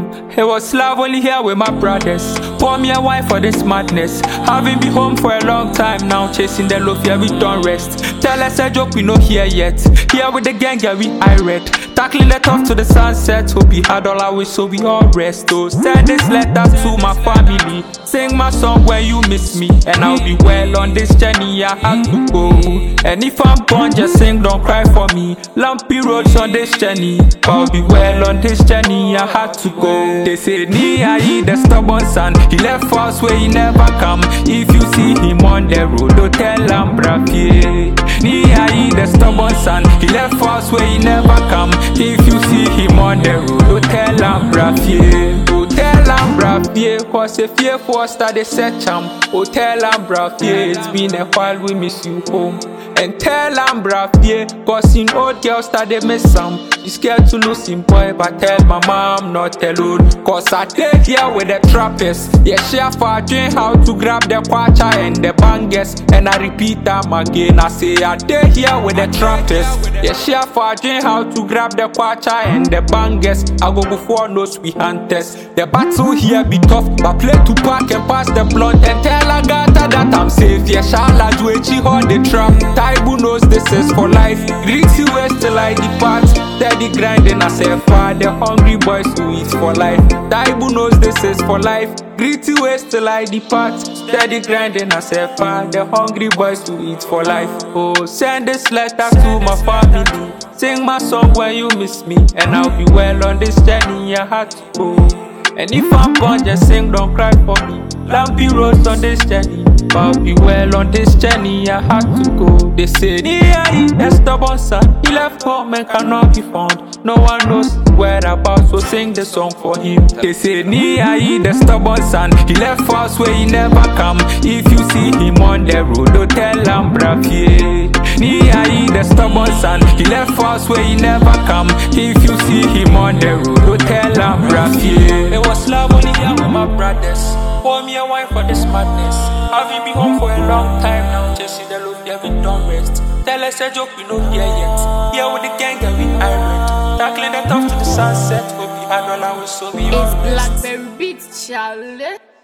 It was love only here with my brothers. Pour me a wine for this madness. Having been home for a long time now, chasing the love, yeah, we don't rest. Tell us a joke we no hear yet. Here with the gang, yeah, we irate. Tackling the off to the sunset. Hope we had all our wish, so we all rest. Oh, send this letter to my family. Sing my song when you miss me. And I'll be well on this journey, I have to go. And if I'm gone, just sing, don't cry for me. Lumpy roads on this journey. I'll be well on this journey, I had to go. They say Nia, the stubborn son, he left us where he never come. If you see him on the road, don't tell him brafie. Nia, the stubborn son, he left us where he never come. If you see him on the road, don't tell him brafie. Don't tell him brafie, cause if you forced they set him. Oh, tell him brafie, it's been a while, we miss you home. And tell him brafie, cause in old girls that they miss him. You scared to lose him, boy, but tell my mom not alone. Cause I take here with the trappers. Yeah, share for doing how to grab the kwacha and the bangers. And I repeat them again, I say I take here with the trappers. Yeah, share for doing how to grab the kwacha and the bangers. I go before no sweet hunters. The battle here be tough, but play to pack and pass the blunt. And tell Agatha that I'm safe. Yeah, Shala do it, she hold the trap. Taibu knows this is for life. Greasy ways till I depart. Steady grinding as a father, hungry boys who eat for life. Taibu knows this is for life. Gritty ways till I depart. Steady grinding as a father, hungry boys who eat for life. Oh, send this letter to my family. Sing my song when you miss me. And I'll be well on this journey, I had to go. And if I'm gone, just sing, don't cry for me. Lumpy roads on this journey. I'll be well on this journey, I had to go. They say, Nia, a stubborn son, he left home and cannot be found. No one knows whereabouts, so sing the song for him. They say, Nia, the stubborn son, he left us where he never come. If you see him on the road, don't tell him brafie. Nia, the stubborn son, he left us where he never come. If you see him on the road, don't tell him brafie. It was love only here with my brothers. Pour me a wine for this madness. Having been home for a long time now, chasing the load, yeah, we don't rest. Tell us a joke we no hear yet. Here with the gang, yeah, we irate. Tackling the off to the sunset, hope we had all our wish, so we all It's rest. Blackberry Beats, Charlie.